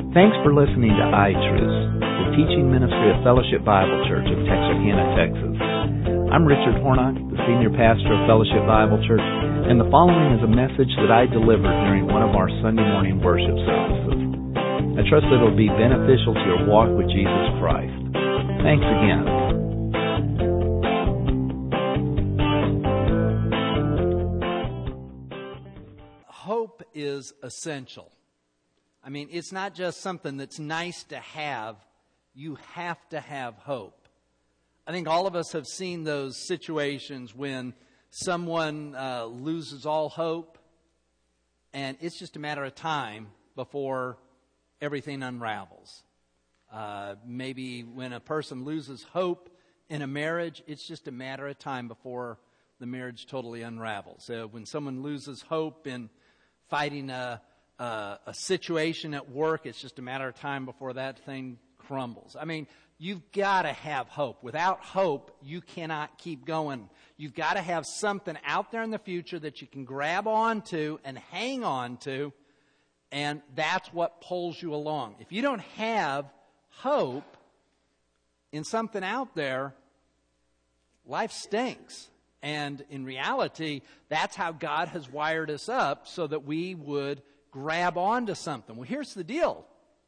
Thanks for listening to iTruths, the teaching ministry of Fellowship Bible Church of Texarkana, Texas. I'm Richard Hornock, the senior pastor of Fellowship Bible Church, and the following is a message that I delivered during one of our Sunday morning worship services. I trust that it will be beneficial to your walk with Jesus Christ. Thanks again. Hope is essential. I mean, it's not just something that's nice to have. You have to have hope. I think all of us have seen those situations when someone loses all hope, and it's just a matter of time before everything unravels. Maybe when a person loses hope in a marriage, it's just a matter of time before the marriage totally unravels. So when someone loses hope in fighting a situation at work, it's just a matter of time before that thing crumbles. I mean, you've got to have hope. Without hope, you cannot keep going. You've got to have something out there in the future that you can grab onto and hang on to, and that's what pulls you along. If you don't have hope in something out there, life stinks. And in reality, that's how God has wired us up, so that we would grab onto something. Well, here's the deal.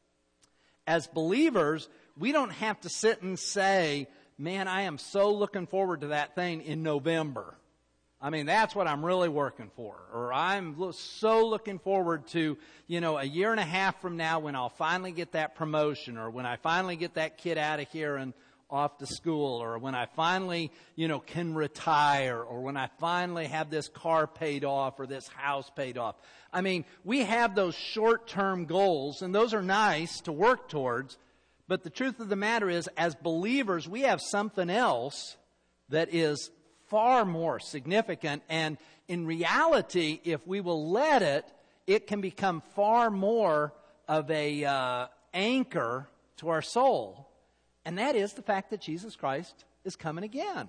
As believers, we don't have to sit and say, man, I am so looking forward to that thing in November. I mean, that's what I'm really working for. Or I'm so looking forward to, a year and a half from now when I'll finally get that promotion, or when I finally get that kid out of here and off to school, or when I finally, can retire, or when I finally have this car paid off or this house paid off. I mean, we have those short-term goals, and those are nice to work towards, but the truth of the matter is, as believers, we have something else that is far more significant, and in reality, if we will let it, it can become far more of a anchor to our soul. And that is the fact that Jesus Christ is coming again.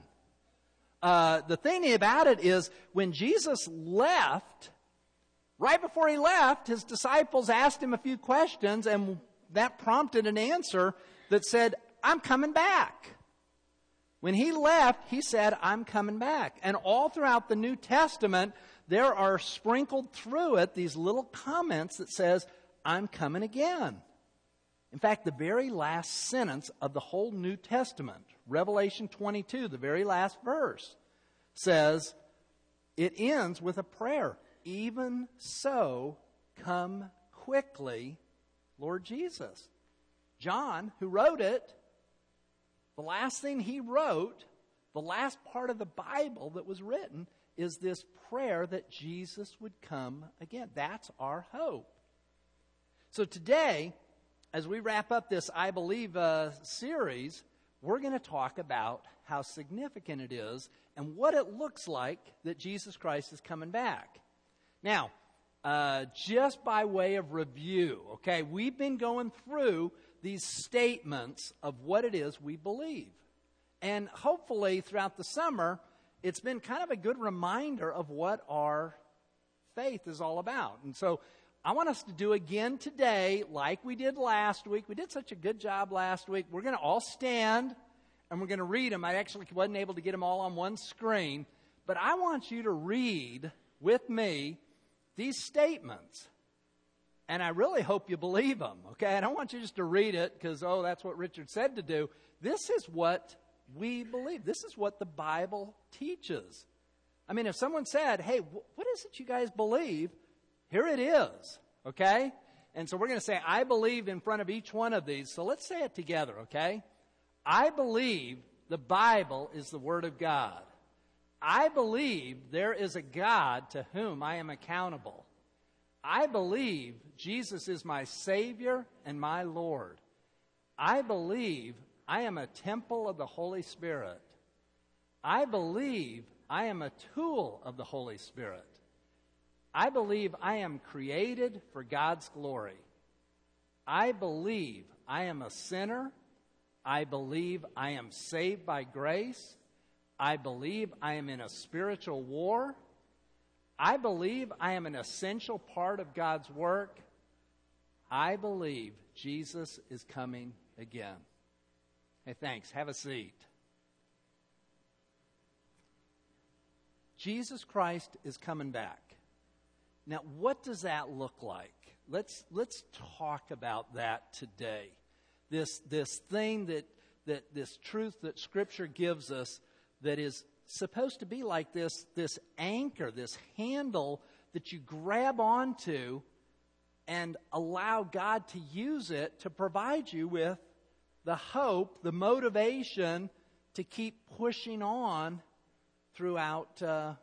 The thing about it is, when Jesus left, right before he left, his disciples asked him a few questions, and that prompted an answer that said, I'm coming back. When he left, he said, I'm coming back. And all throughout the New Testament, there are sprinkled through it these little comments that says, I'm coming again. In fact, the very last sentence of the whole New Testament, Revelation 22, the very last verse, says, it ends with a prayer. Even so, come quickly, Lord Jesus. John, who wrote it, the last thing he wrote, the last part of the Bible that was written, is this prayer that Jesus would come again. That's our hope. So today, as we wrap up this I Believe series, we're going to talk about how significant it is and what it looks like that Jesus Christ is coming back. Now, just by way of review, okay, we've been going through these statements of what it is we believe. And hopefully throughout the summer, it's been kind of a good reminder of what our faith is all about. And so I want us to do again today like we did last week. We did such a good job last week. We're going to all stand and we're going to read them. I actually wasn't able to get them all on one screen, but I want you to read with me these statements. And I really hope you believe them, okay? I don't want you just to read it because, that's what Richard said to do. This is what we believe. This is what the Bible teaches. I mean, if someone said, hey, what is it you guys believe? Here it is, okay? And so we're going to say, I believe in front of each one of these. So let's say it together, okay? I believe the Bible is the Word of God. I believe there is a God to whom I am accountable. I believe Jesus is my Savior and my Lord. I believe I am a temple of the Holy Spirit. I believe I am a tool of the Holy Spirit. I believe I am created for God's glory. I believe I am a sinner. I believe I am saved by grace. I believe I am in a spiritual war. I believe I am an essential part of God's work. I believe Jesus is coming again. Hey, thanks. Have a seat. Jesus Christ is coming back. Now, what does that look like? Let's talk about that today. This thing that this truth that Scripture gives us that is supposed to be like this anchor, this handle that you grab onto and allow God to use it to provide you with the hope, the motivation to keep pushing on throughout the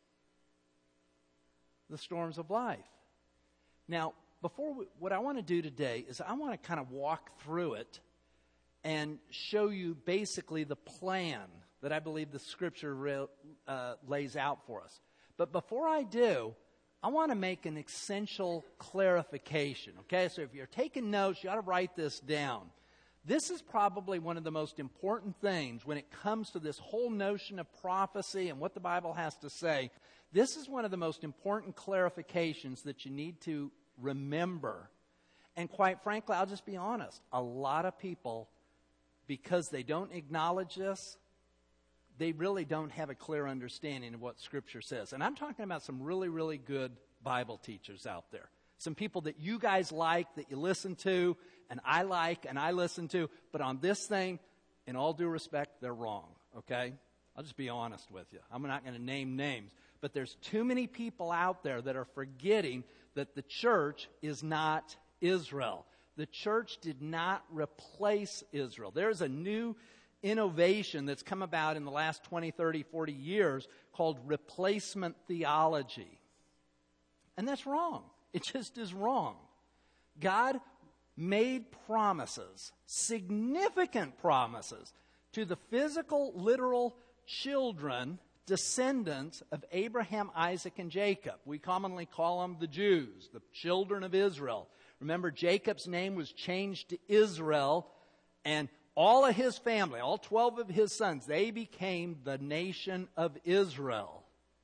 storms of life. Now, what I want to do today is I want to kind of walk through it and show you basically the plan that I believe the Scripture lays out for us. But before I do, I want to make an essential clarification, okay? So if you're taking notes, you ought to write this down. This is probably one of the most important things when it comes to this whole notion of prophecy and what the Bible has to say. This is one of the most important clarifications that you need to remember. And quite frankly, I'll just be honest, a lot of people, because they don't acknowledge this, they really don't have a clear understanding of what Scripture says. And I'm talking about some really, really good Bible teachers out there. Some people that you guys like, that you listen to, and I like, and I listen to. But on this thing, in all due respect, they're wrong, okay? I'll just be honest with you. I'm not going to name names. But there's too many people out there that are forgetting that the church is not Israel. The church did not replace Israel. There's a new innovation that's come about in the last 20, 30, 40 years called replacement theology. And that's wrong. It just is wrong. God made promises, significant promises, to the physical, literal children, descendants of Abraham, Isaac, and Jacob. We commonly call them the Jews, the children of Israel. Remember, Jacob's name was changed to Israel, and all of his family, all 12 of his sons, they became the nation of Israel.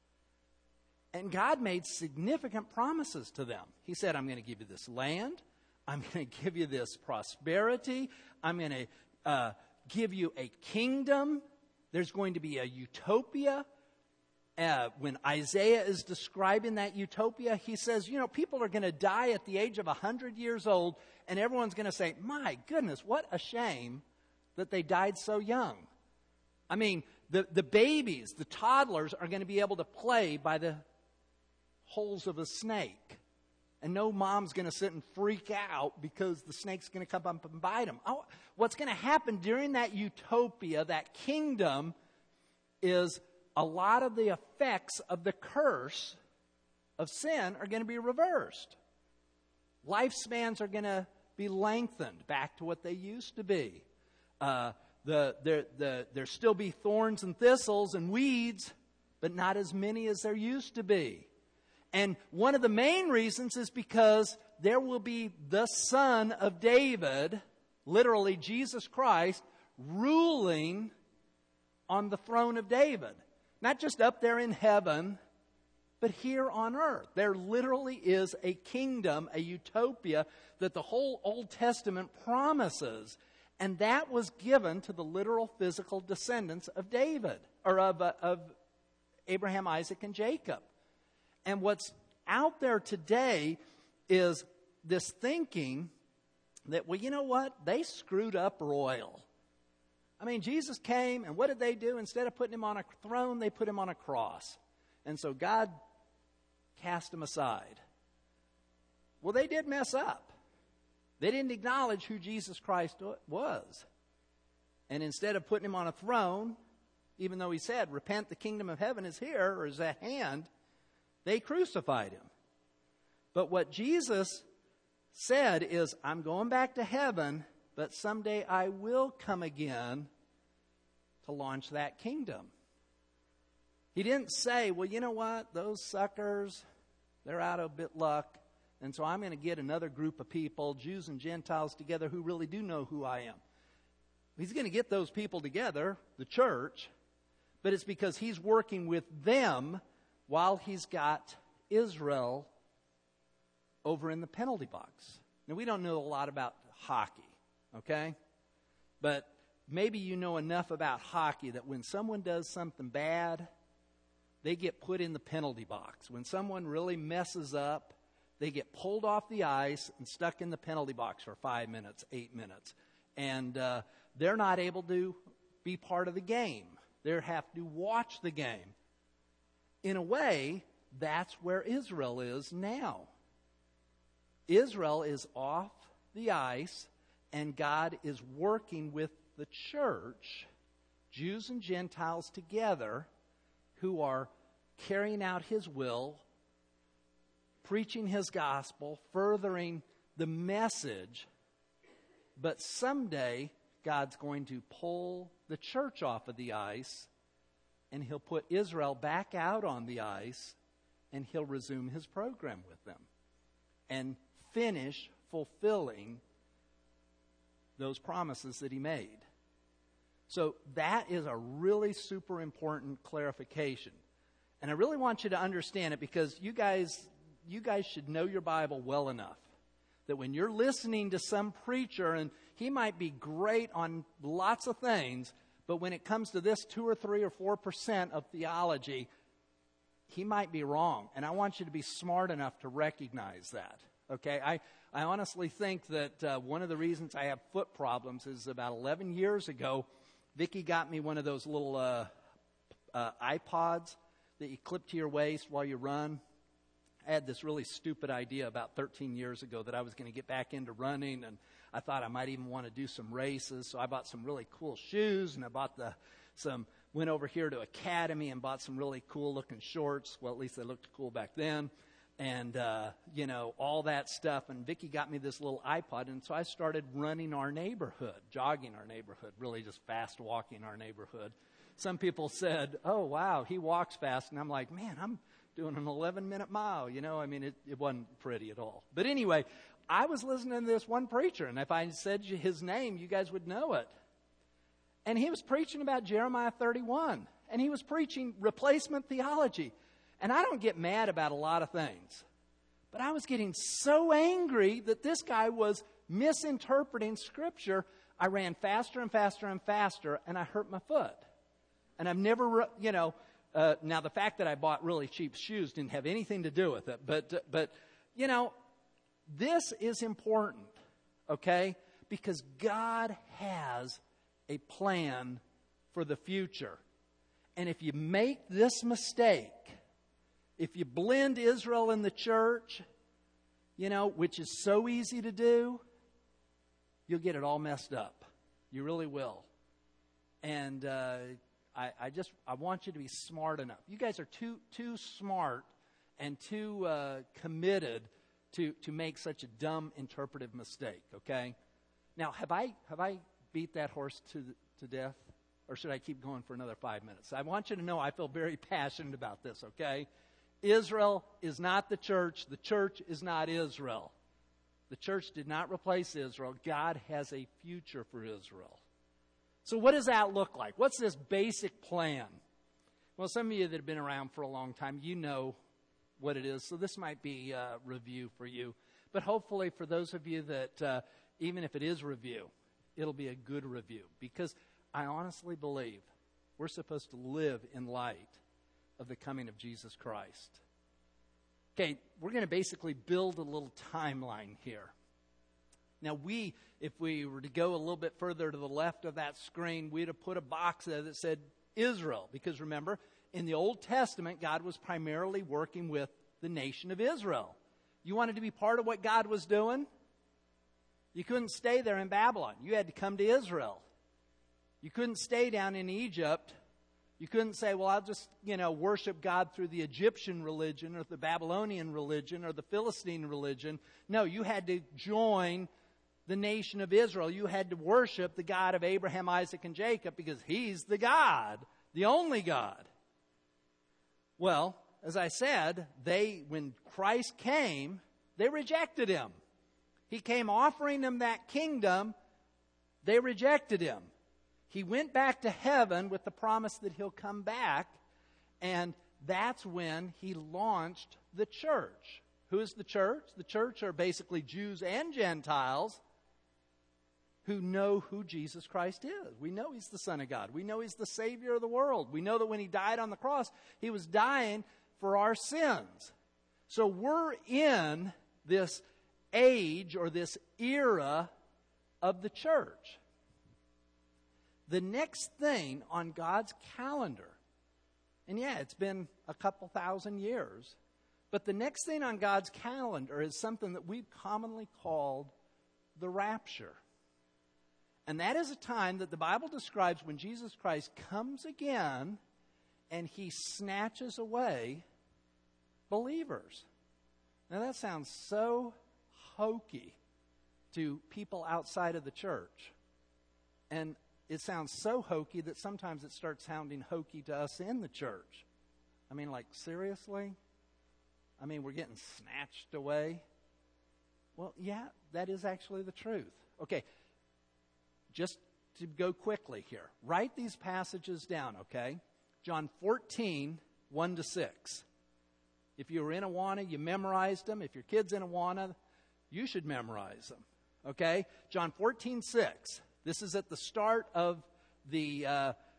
And God made significant promises to them. He said, I'm going to give you this land. I'm going to give you this prosperity. I'm going to give you a kingdom. There's going to be a utopia. When Isaiah is describing that utopia, he says, people are going to die at the age of 100 years old, and everyone's going to say, my goodness, what a shame that they died so young. I mean, the babies, the toddlers are going to be able to play by the holes of a snake. And no mom's going to sit and freak out because the snake's going to come up and bite them. Oh, what's going to happen during that utopia, that kingdom, is a lot of the effects of the curse of sin are going to be reversed. Lifespans are going to be lengthened back to what they used to be. There still be thorns and thistles and weeds, but not as many as there used to be. And one of the main reasons is because there will be the Son of David, literally Jesus Christ, ruling on the throne of David. Not just up there in heaven, but here on earth. There literally is a kingdom, a utopia that the whole Old Testament promises. And that was given to the literal physical descendants of David, or of Abraham, Isaac, and Jacob. And what's out there today is this thinking that, well, you know what? They screwed up royal. I mean, Jesus came, and what did they do? Instead of putting him on a throne, they put him on a cross. And so God cast him aside. Well, they did mess up. They didn't acknowledge who Jesus Christ was. And instead of putting him on a throne, even though he said, repent, the kingdom of heaven is here, or is at hand, they crucified him. But what Jesus said is, I'm going back to heaven, but someday I will come again to launch that kingdom. He didn't say, well, you know what? Those suckers, they're out of bit luck. And so I'm going to get another group of people, Jews and Gentiles together, who really do know who I am. He's going to get those people together, the church, but it's because he's working with them while he's got Israel over in the penalty box. Now, we don't know a lot about hockey, okay? But maybe you know enough about hockey that when someone does something bad, they get put in the penalty box. When someone really messes up, they get pulled off the ice and stuck in the penalty box for 5 minutes, 8 minutes. And they're not able to be part of the game. They have to watch the game. In a way, that's where Israel is now. Israel is off the ice, and God is working with the church, Jews and Gentiles together, who are carrying out His will, preaching His gospel, furthering the message. But someday, God's going to pull the church off of the ice, and He'll put Israel back out on the ice, and He'll resume His program with them and finish fulfilling those promises that He made. So that is a really super important clarification. And I really want you to understand it, because you guys should know your Bible well enough that when you're listening to some preacher, and he might be great on lots of things, but when it comes to this 2 or 3 or 4% of theology, he might be wrong. And I want you to be smart enough to recognize that. Okay, I honestly think that one of the reasons I have foot problems is about 11 years ago, Vicki got me one of those little iPods that you clip to your waist while you run. I had this really stupid idea about 13 years ago that I was going to get back into running, and I thought I might even want to do some races. So I bought some really cool shoes, and I bought went over here to Academy and bought some really cool looking shorts. Well, at least they looked cool back then. And, all that stuff. And Vicki got me this little iPod. And so I started running our neighborhood, jogging our neighborhood, really just fast walking our neighborhood. Some people said, oh, wow, he walks fast. And I'm like, man, I'm doing an 11-minute mile. It wasn't pretty at all. But anyway, I was listening to this one preacher. And if I said his name, you guys would know it. And he was preaching about Jeremiah 31. And he was preaching replacement theology. And I don't get mad about a lot of things. But I was getting so angry that this guy was misinterpreting Scripture. I ran faster and faster and faster, and I hurt my foot. And I've never, now the fact that I bought really cheap shoes didn't have anything to do with it. But this is important, okay? Because God has a plan for the future. And if you make this mistake, if you blend Israel and the church, which is so easy to do, you'll get it all messed up. You really will. And I want you to be smart enough. You guys are too smart and too committed to make such a dumb interpretive mistake. Okay. Now, have I beat that horse to death, or should I keep going for another 5 minutes? I want you to know I feel very passionate about this. Okay. Israel is not the church. The church is not Israel. The church did not replace Israel. God has a future for Israel. So what does that look like? What's this basic plan? Well, some of you that have been around for a long time, you know what it is. So this might be a review for you. But hopefully for those of you that, even if it is review, it'll be a good review. Because I honestly believe we're supposed to live in light of the coming of Jesus Christ. Okay, we're going to basically build a little timeline here. Now if we were to go a little bit further to the left of that screen, we'd have put a box there that said Israel. Because remember, in the Old Testament, God was primarily working with the nation of Israel. You wanted to be part of what God was doing? You couldn't stay there in Babylon. You had to come to Israel. You couldn't stay down in Egypt. You couldn't say, well, I'll just, worship God through the Egyptian religion or the Babylonian religion or the Philistine religion. No, you had to join the nation of Israel. You had to worship the God of Abraham, Isaac, and Jacob because He's the God, the only God. Well, as I said, when Christ came, they rejected Him. He came offering them that kingdom. They rejected Him. He went back to heaven with the promise that He'll come back, and that's when He launched the church. Who is the church? The church are basically Jews and Gentiles who know who Jesus Christ is. We know He's the Son of God. We know He's the Savior of the world. We know that when He died on the cross, He was dying for our sins. So we're in this age or this era of the church. The next thing on God's calendar, and yeah, it's been a couple thousand years, but the next thing on God's calendar is something that we've commonly called the rapture. And that is a time that the Bible describes when Jesus Christ comes again and He snatches away believers. Now that sounds so hokey to people outside of the church. And it sounds so hokey that sometimes it starts sounding hokey to us in the church. I mean, like, seriously? I mean, we're getting snatched away? Well, yeah, that is actually the truth. Okay, just to go quickly here. Write these passages down, okay? John 14, 1 to 6. If you were in Awana, you memorized them. If your kid's in Awana, you should memorize them, okay? John 14, 6. This is at the start of the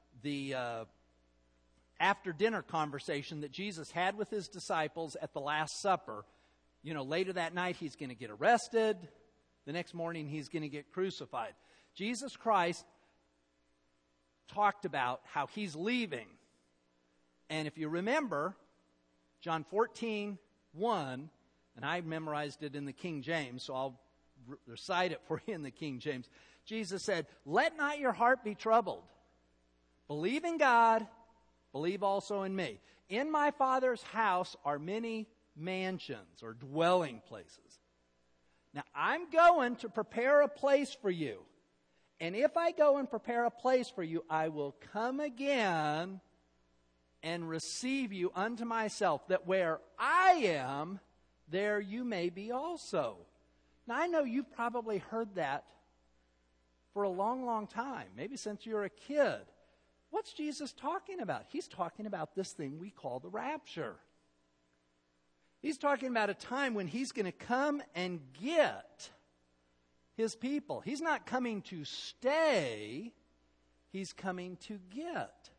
after-dinner conversation that Jesus had with His disciples at the Last Supper. You know, later that night He's going to get arrested. The next morning He's going to get crucified. Jesus Christ talked about how He's leaving. And if you remember, John 14, 1, and I memorized it in the King James, so I'll recite it for you in the King James. Jesus said, "Let not your heart be troubled. Believe in God, believe also in me. In my Father's house are many mansions," or dwelling places. "Now I'm going to prepare a place for you. And if I go and prepare a place for you, I will come again and receive you unto myself, that where I am, there you may be also." Now I know you've probably heard that for a long, long time, maybe since you were a kid. What's Jesus talking about? He's talking about this thing we call the rapture. He's talking about a time when He's going to come and get His people. He's not coming to stay. He's coming to get.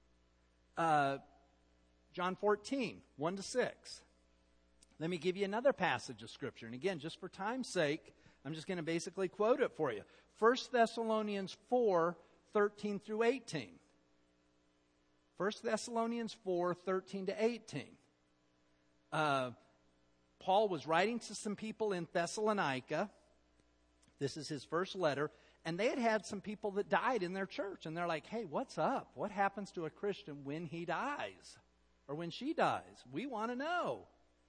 John 14, 1 to 6. Let me give you another passage of Scripture. And again, just for time's sake, I'm just going to basically quote it for you. 1 Thessalonians 4, 13 through 18. 1 Thessalonians 4, 13 to 18. Paul was writing to some people in Thessalonica. This is his first letter. And they had had some people that died in their church. And they're like, "Hey, what's up? What happens to a Christian when he dies? Or when she dies? We want to know."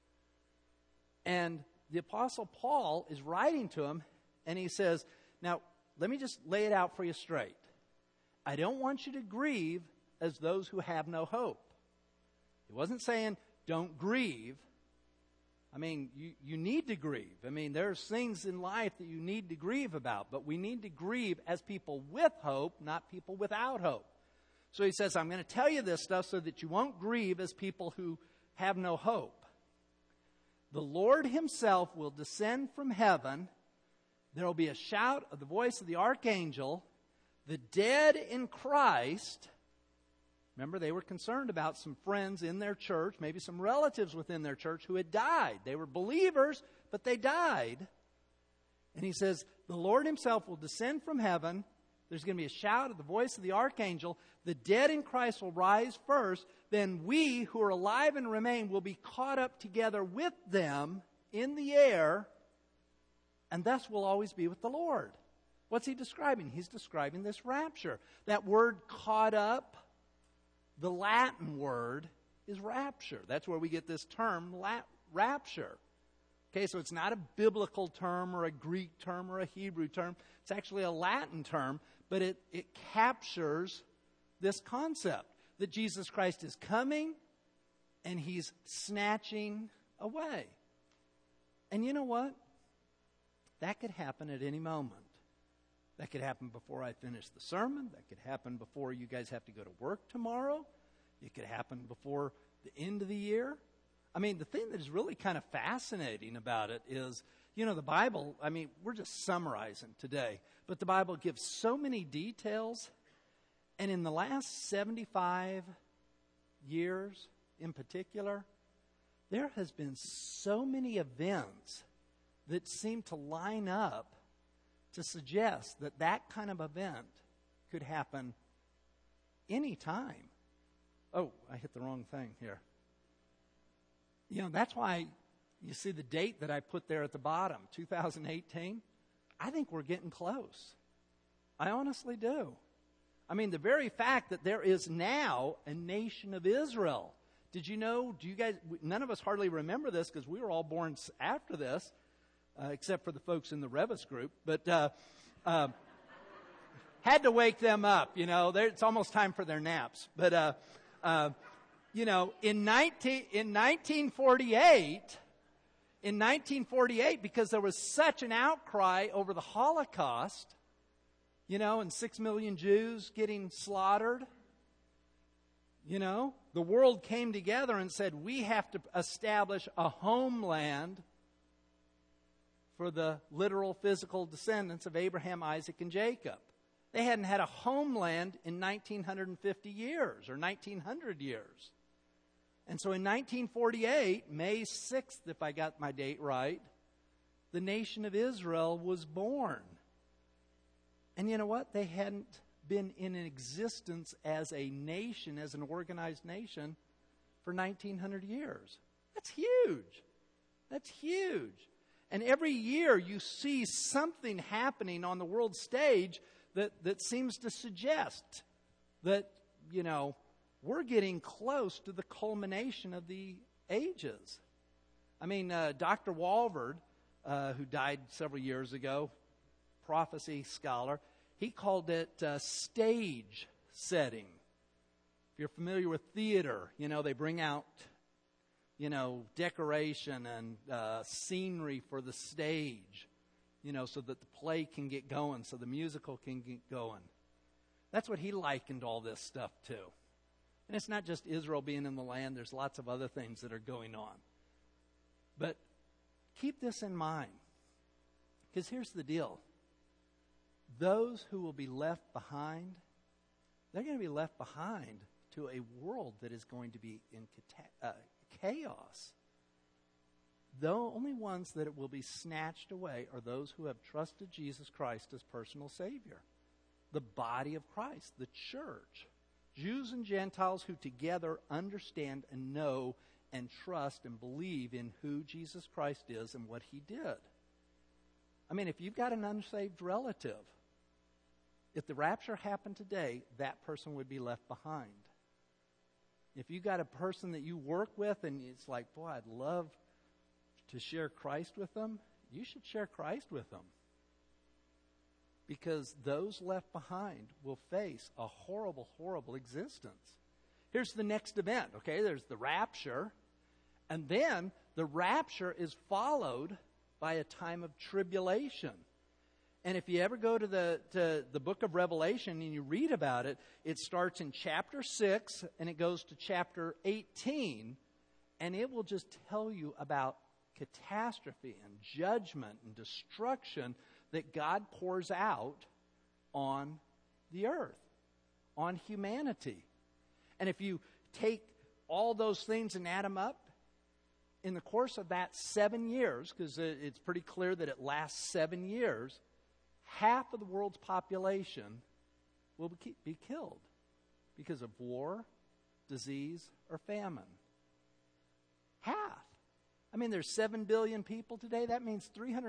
And the Apostle Paul is writing to him, and he says, "Now, let me just lay it out for you straight. I don't want you to grieve as those who have no hope." He wasn't saying, don't grieve. I mean, you need to grieve. I mean, there's things in life that you need to grieve about, but we need to grieve as people with hope, not people without hope. So he says, I'm going to tell you this stuff so that you won't grieve as people who have no hope. "The Lord Himself will descend from heaven. There will be a shout of the voice of the archangel. The dead in Christ," remember, they were concerned about some friends in their church, maybe some relatives within their church who had died. They were believers, but they died. And he says, "The Lord Himself will descend from heaven. There's going to be a shout of the voice of the archangel. The dead in Christ will rise first. Then we who are alive and remain will be caught up together with them in the air, and thus will always be with the Lord." What's he describing? He's describing this rapture. That word "caught up," the Latin word is rapture. That's where we get this term, rapture. Okay, so it's not a biblical term or a Greek term or a Hebrew term. It's actually a Latin term, but it captures this concept that Jesus Christ is coming and He's snatching away. And you know what? That could happen at any moment. That could happen before I finish the sermon. That could happen before you guys have to go to work tomorrow. It could happen before the end of the year. I mean, the thing that is really kind of fascinating about it is, the Bible, I mean, we're just summarizing today, but the Bible gives so many details, and in the last 75 years in particular, there has been so many events that seem to line up to suggest that that kind of event could happen anytime. Oh, I hit the wrong thing here. That's why you see the date that I put there at the bottom, 2018. I think we're getting close. I honestly do. I mean, the very fact that there is now a nation of Israel. Did you know, none of us hardly remember this because we were all born after this, except for the folks in the Revis group, but had to wake them up, it's almost time for their naps. But, in 1948, because there was such an outcry over the Holocaust, and 6 million Jews getting slaughtered, the world came together and said, we have to establish a homeland for the literal physical descendants of Abraham, Isaac, and Jacob. They hadn't had a homeland in 1950 years or 1900 years. And so in 1948, May 6th, if I got my date right, the nation of Israel was born. And you know what? They hadn't been in existence as a nation, as an organized nation, for 1900 years. That's huge. That's huge. And every year you see something happening on the world stage that seems to suggest that, we're getting close to the culmination of the ages. I mean, Dr. Walvoord, who died several years ago, prophecy scholar, he called it stage setting. If you're familiar with theater, they bring out, decoration and scenery for the stage, so that the play can get going, so the musical can get going. That's what he likened all this stuff to. And it's not just Israel being in the land. There's lots of other things that are going on. But keep this in mind, because here's the deal. Those who will be left behind, they're going to be left behind to a world that is going to be in chaos. The only ones that it will be snatched away are those who have trusted Jesus Christ as personal Savior. The body of Christ, the church. Jews and Gentiles who together understand and know and trust and believe in who Jesus Christ is and what He did. I mean, if you've got an unsaved relative, if the rapture happened today, that person would be left behind. If you got a person that you work with and it's like, boy, I'd love to share Christ with them, you should share Christ with them. Because those left behind will face a horrible, horrible existence. Here's the next event, okay? There's the rapture. And then the rapture is followed by a time of tribulation. And if you ever go to the book of Revelation and you read about it, it starts in chapter 6 and it goes to chapter 18. And it will just tell you about catastrophe and judgment and destruction that God pours out on the earth, on humanity. And if you take all those things and add them up, in the course of that 7 years, because it's pretty clear that it lasts 7 years, half of the world's population will be killed because of war, disease, or famine. Half. I mean, there's 7 billion people today. That means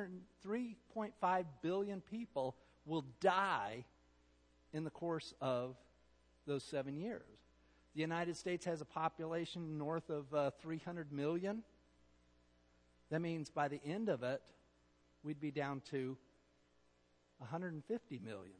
3.5 billion people will die in the course of those 7 years. The United States has a population north of 300 million. That means by the end of it, we'd be down to 150 million.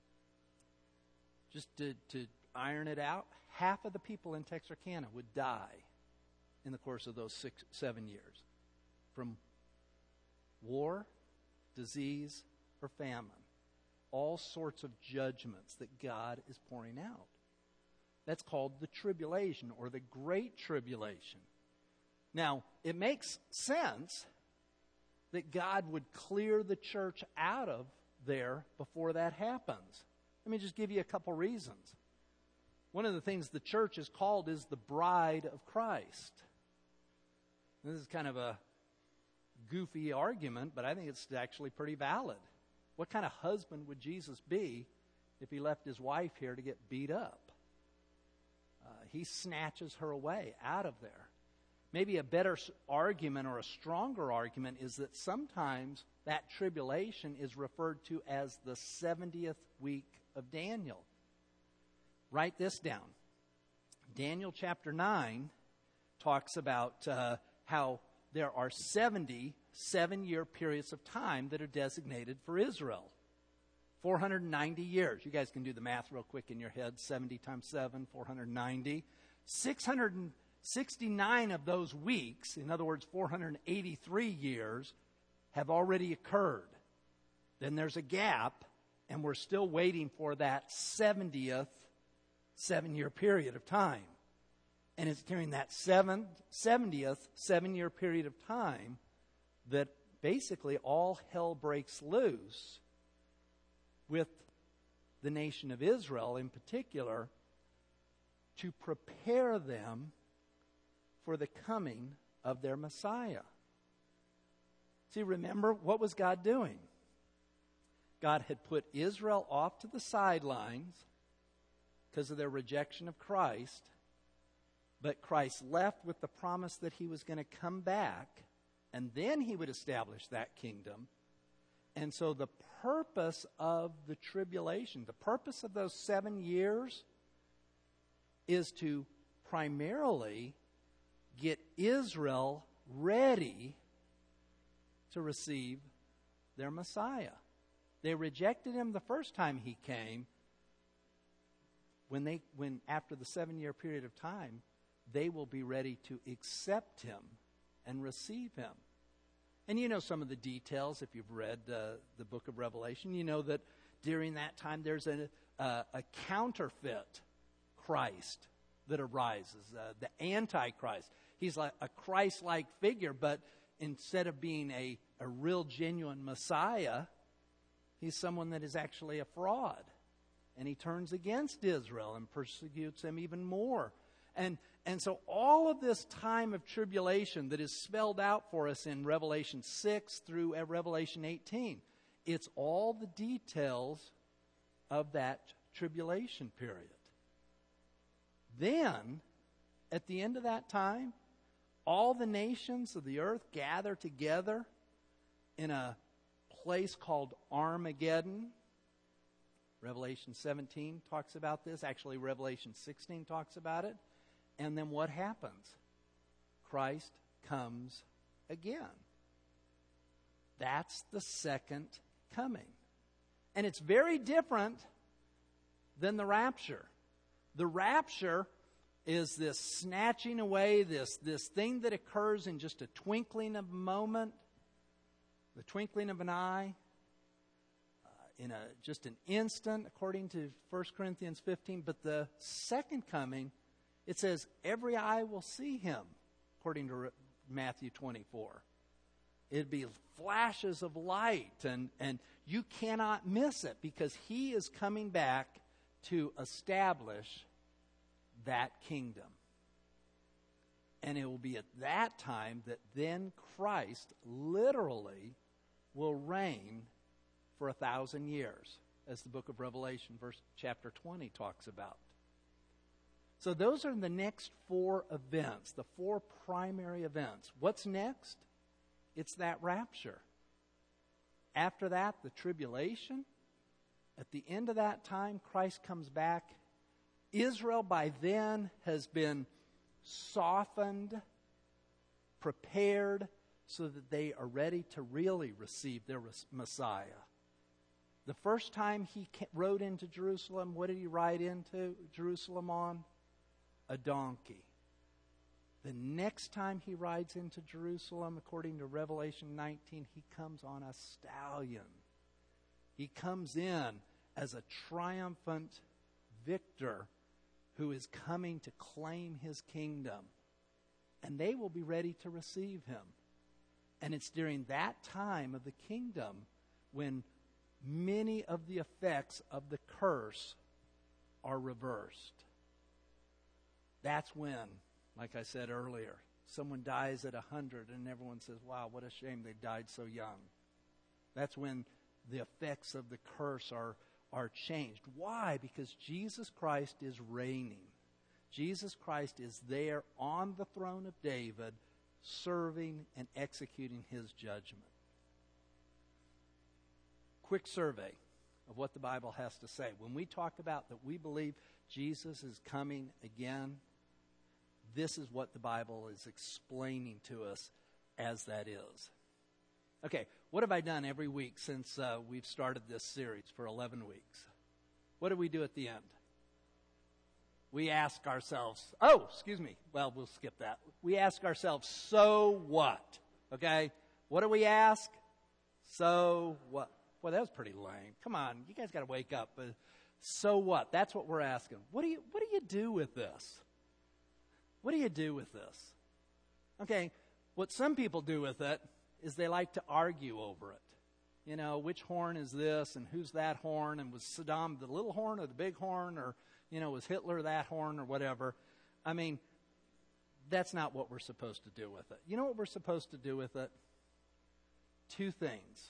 Just to iron it out, half of the people in Texarkana would die in the course of those 7 years from war, disease, or famine. All sorts of judgments that God is pouring out. That's called the tribulation or the Great Tribulation. Now, it makes sense that God would clear the church out of there before that happens. Let me just give you a couple reasons. One of the things the church is called is the bride of Christ. This is kind of a goofy argument, but I think it's actually pretty valid. What kind of husband would Jesus be if he left his wife here to get beat up? He snatches her away out of there. Maybe a better argument or a stronger argument is that sometimes that tribulation is referred to as the 70th week of Daniel. Write this down. Daniel chapter 9 talks about how there are 70 7-year periods of time that are designated for Israel. 490 years. You guys can do the math real quick in your head. 70 times 7, 490. 669 of those weeks, in other words, 483 years, have already occurred. Then there's a gap, and we're still waiting for that 70th 7-year period of time. And it's during that 70th 7-year period of time that basically all hell breaks loose with the nation of Israel in particular to prepare them for the coming of their Messiah. See, remember, what was God doing? God had put Israel off to the sidelines because of their rejection of Christ, but Christ left with the promise that he was going to come back, and then he would establish that kingdom. And so the purpose of the tribulation, the purpose of those 7 years, is to primarily get Israel ready to receive their Messiah. They rejected him the first time he came. When after the 7-year period of time, they will be ready to accept him and receive him. And you know some of the details if you've read the book of Revelation. You know that during that time there's a counterfeit Christ that arises, the Antichrist. He's like a Christ-like figure, but instead of being a real genuine Messiah, he's someone that is actually a fraud. And he turns against Israel and persecutes them even more. And so all of this time of tribulation that is spelled out for us in Revelation 6 through Revelation 18, it's all the details of that tribulation period. Then, at the end of that time, all the nations of the earth gather together in a place called Armageddon. Revelation 17 talks about this. Actually, Revelation 16 talks about it. And then what happens? Christ comes again. That's the second coming. And it's very different than the rapture. The rapture is this snatching away, this thing that occurs in just a twinkling of a moment, the twinkling of an eye, in just an instant, according to 1 Corinthians 15. But the second coming, it says, every eye will see him, according to Matthew 24. It'd be flashes of light, and you cannot miss it, because he is coming back to establish that kingdom. And it will be at that time that then Christ literally will reign for 1,000 years, as the book of Revelation, chapter 20 talks about. So those are the next 4 events, the 4 primary events. What's next? It's that rapture. After that, the tribulation. At the end of that time, Christ comes back. Israel by then has been softened, prepared, so that they are ready to really receive their Messiah. The first time he rode into Jerusalem, what did he ride into Jerusalem on? A donkey. The next time he rides into Jerusalem, according to Revelation 19, he comes on a stallion. He comes in as a triumphant victor who is coming to claim his kingdom. and they will be ready to receive him. And it's during that time of the kingdom when many of the effects of the curse are reversed. That's when, like I said earlier, someone dies at 100 and everyone says, wow, what a shame they died so young. That's when the effects of the curse are changed. Why? Because Jesus Christ is reigning. Jesus Christ is there on the throne of David, serving and executing his judgment. Quick survey of what the Bible has to say. When we talk about that we believe Jesus is coming again, this is what the Bible is explaining to us as that is. Okay, what have I done every week since we've started this series for 11 weeks? What do we do at the end? We ask ourselves, well, we'll skip that. We ask ourselves, so what? Okay, what do we ask? So what? Well, that was pretty lame. Come on, you guys got to wake up. So what? That's what we're asking. What do you do with this? What do you do with this? Okay, what some people do with it is they like to argue over it. You know, which horn is this and who's that horn, and was Saddam the little horn or the big horn, or, you know, was Hitler that horn or whatever. I mean, that's not what we're supposed to do with it. You know what we're supposed to do with it? Two things.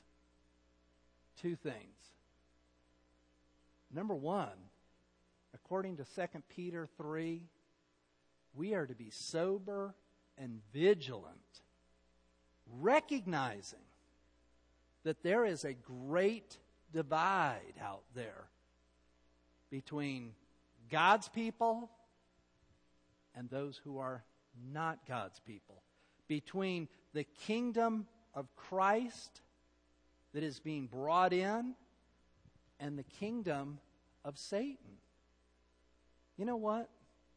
Number one, according to 2 Peter 3, we are to be sober and vigilant, recognizing that there is a great divide out there between God's people and those who are not God's people, between the kingdom of Christ that is being brought in and the kingdom of Satan. You know what?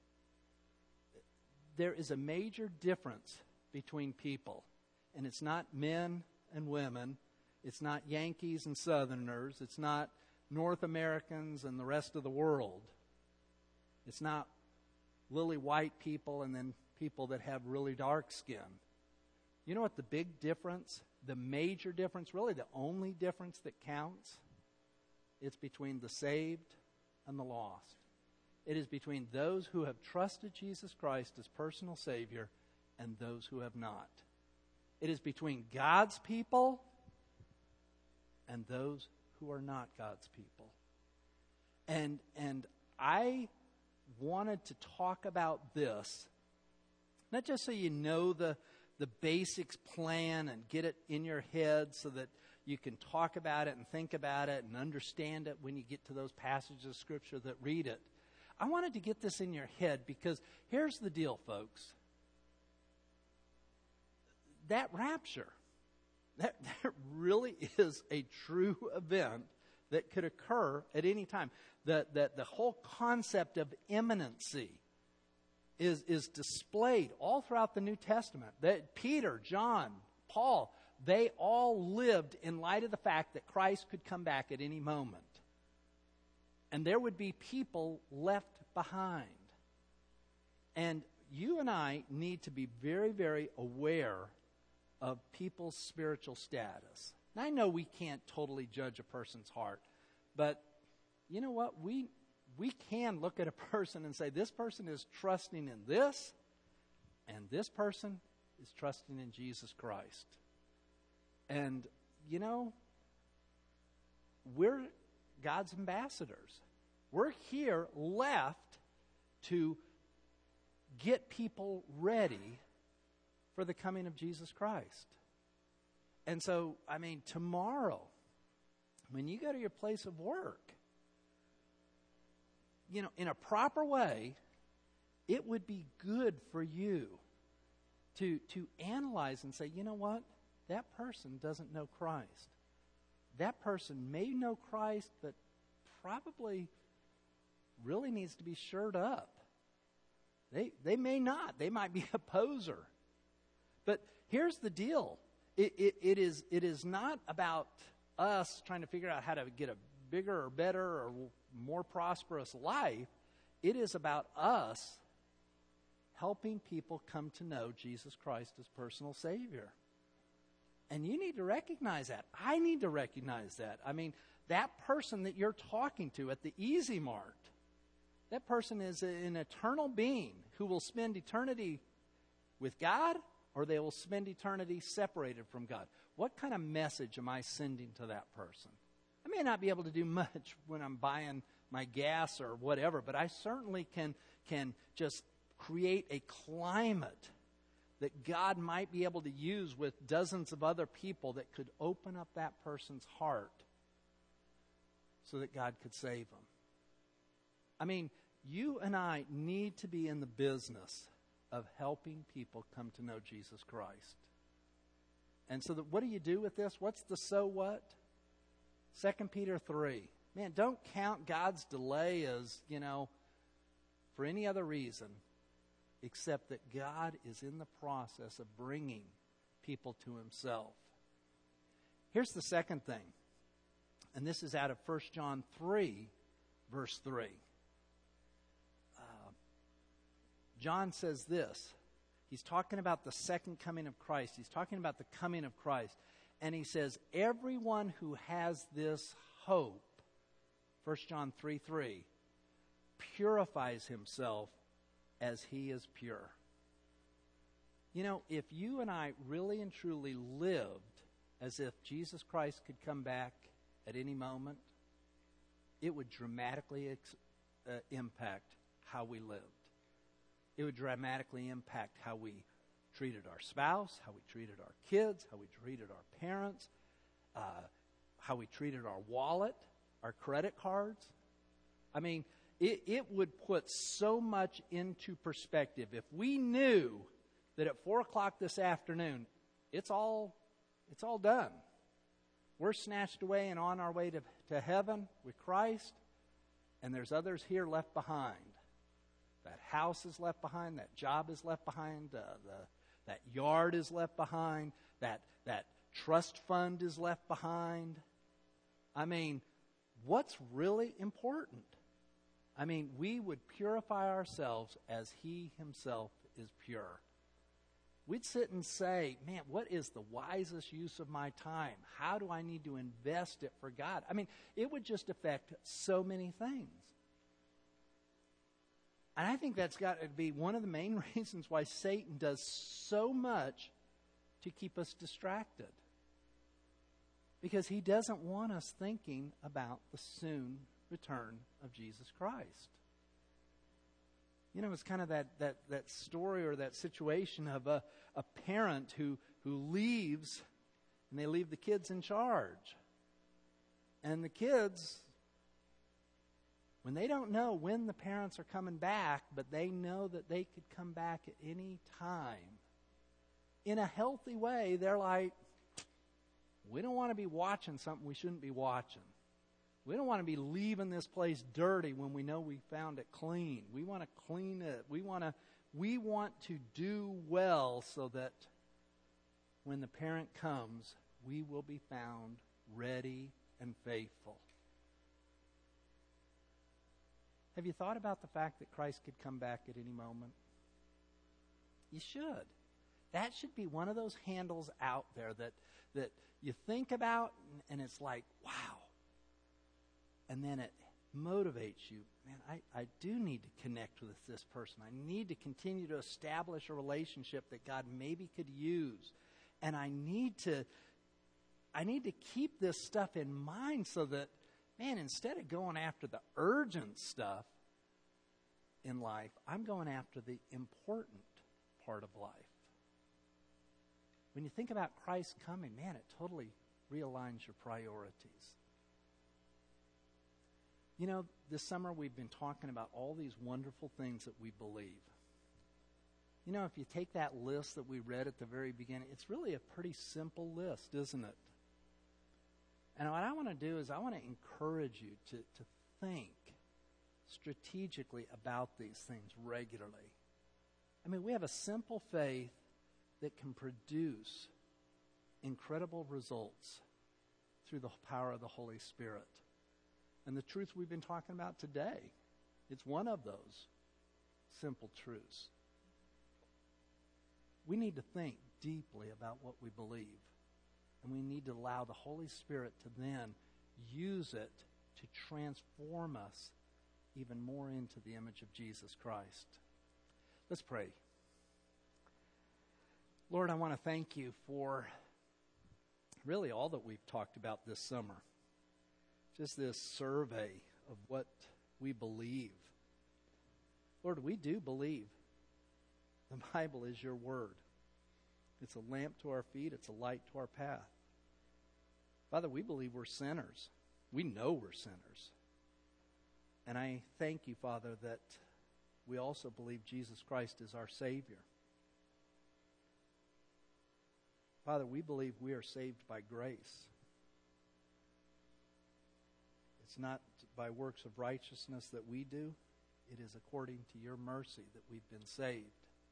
There is a major difference between people, and it's not men and women. It's not Yankees and Southerners. It's not North Americans and the rest of the world. It's not lily white people and then people that have really dark skin. You know what the big difference, the major difference, really the only difference that counts? It's between the saved and the lost. It is between those who have trusted Jesus Christ as personal Savior and those who have not. It is between God's people and those who are not God's people. And I wanted to talk about this, not just so you know the basics plan and get it in your head so that you can talk about it and think about it and understand it when you get to those passages of Scripture that read it. I wanted to get this in your head because here's the deal, folks. That rapture, that really is a true event that could occur at any time. The whole concept of imminency is displayed all throughout the New Testament. That Peter, John, Paul, they all lived in light of the fact that Christ could come back at any moment. And there would be people left behind. And you and I need to be very, very aware of people's spiritual status. Now, I know we can't totally judge a person's heart, but you know what? We can look at a person and say, this person is trusting in this, and this person is trusting in Jesus Christ. And, you know, we're God's ambassadors. We're here left to get people ready for the coming of Jesus Christ. And so, I mean, tomorrow, when you go to your place of work, you know, in a proper way, it would be good for you to analyze and say, you know what? That person doesn't know Christ. That person may know Christ, but probably really needs to be shored up. They may not. They might be a poser. But here's the deal. It is not about us trying to figure out how to get a bigger or better or more prosperous life. It is about us helping people come to know Jesus Christ as personal Savior. And you need to recognize that. I need to recognize that. I mean, that person that you're talking to at the Easy Mart, that person is an eternal being who will spend eternity with God, or they will spend eternity separated from God. What kind of message am I sending to that person? I may not be able to do much when I'm buying my gas or whatever, but I certainly can just create a climate that God might be able to use with dozens of other people that could open up that person's heart so that God could save them. I mean, you and I need to be in the business of helping people come to know Jesus Christ. And so what do you do with this? What's the so what? 2 Peter 3. Man, don't count God's delay as, for any other reason except that God is in the process of bringing people to himself. Here's the second thing, and this is out of 1 John 3, verse 3. John says this. He's talking about the second coming of Christ. He's talking about the coming of Christ. And he says, everyone who has this hope, 1 John 3:3, purifies himself as he is pure. If you and I really and truly lived as if Jesus Christ could come back at any moment, it would dramatically impact how we lived. It would dramatically impact how we treated our spouse, how we treated our kids, how we treated our parents, how we treated our wallet, our credit cards. I mean, it would put so much into perspective. If we knew that at 4 o'clock this afternoon, it's all done. We're snatched away and on our way to heaven with Christ, and there's others here left behind. That house is left behind, that job is left behind, that yard is left behind, that trust fund is left behind. I mean, what's really important? I mean, we would purify ourselves as he himself is pure. We'd sit and say, man, what is the wisest use of my time? How do I need to invest it for God? I mean, it would just affect so many things. And I think that's got to be one of the main reasons why Satan does so much to keep us distracted. Because he doesn't want us thinking about the soon return of Jesus Christ. It's kind of that story or that situation of a parent who leaves, and they leave the kids in charge. And the kids, when they don't know when the parents are coming back, but they know that they could come back at any time, in a healthy way, they're like, we don't want to be watching something we shouldn't be watching. We don't want to be leaving this place dirty when we know we found it clean. We want to clean it. We want to do well so that when the parent comes, we will be found ready and faithful. Have you thought about the fact that Christ could come back at any moment? You should. That should be one of those handles out there that you think about and it's like, wow. And then it motivates you. Man, I do need to connect with this person. I need to continue to establish a relationship that God maybe could use. And I need to keep this stuff in mind so that, man, instead of going after the urgent stuff in life, I'm going after the important part of life. When you think about Christ coming, man, it totally realigns your priorities. This summer we've been talking about all these wonderful things that we believe. If you take that list that we read at the very beginning, it's really a pretty simple list, isn't it? And what I want to do is I want to encourage you to think strategically about these things regularly. I mean, we have a simple faith that can produce incredible results through the power of the Holy Spirit. And the truth we've been talking about today, it's one of those simple truths. We need to think deeply about what we believe. And we need to allow the Holy Spirit to then use it to transform us even more into the image of Jesus Christ. Let's pray. Lord, I want to thank you for really all that we've talked about this summer. Just this survey of what we believe. Lord, we do believe the Bible is your word. It's a lamp to our feet. It's a light to our path. Father, we believe we're sinners. We know we're sinners. And I thank you, Father, that we also believe Jesus Christ is our Savior. Father, we believe we are saved by grace. It's not by works of righteousness that we do. It is according to your mercy that we've been saved.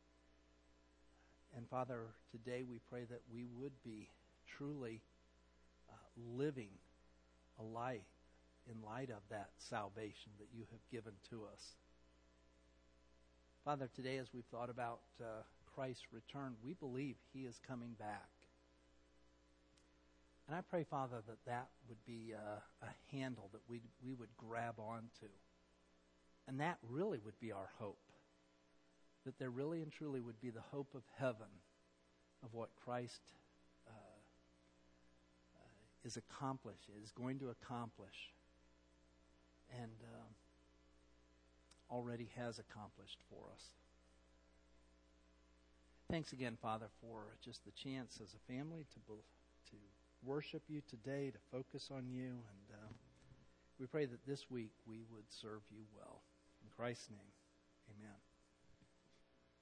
And Father, today we pray that we would be truly living a life in light of that salvation that you have given to us. Father, today as we've thought about Christ's return, we believe he is coming back. And I pray, Father, that would be a handle that we would grab onto. And that really would be our hope. That there really and truly would be the hope of heaven, of what Christ is going to accomplish, and already has accomplished for us. Thanks again, Father, for just the chance as a family to worship you today, to focus on you, and we pray that this week we would serve you well. In Christ's name, amen.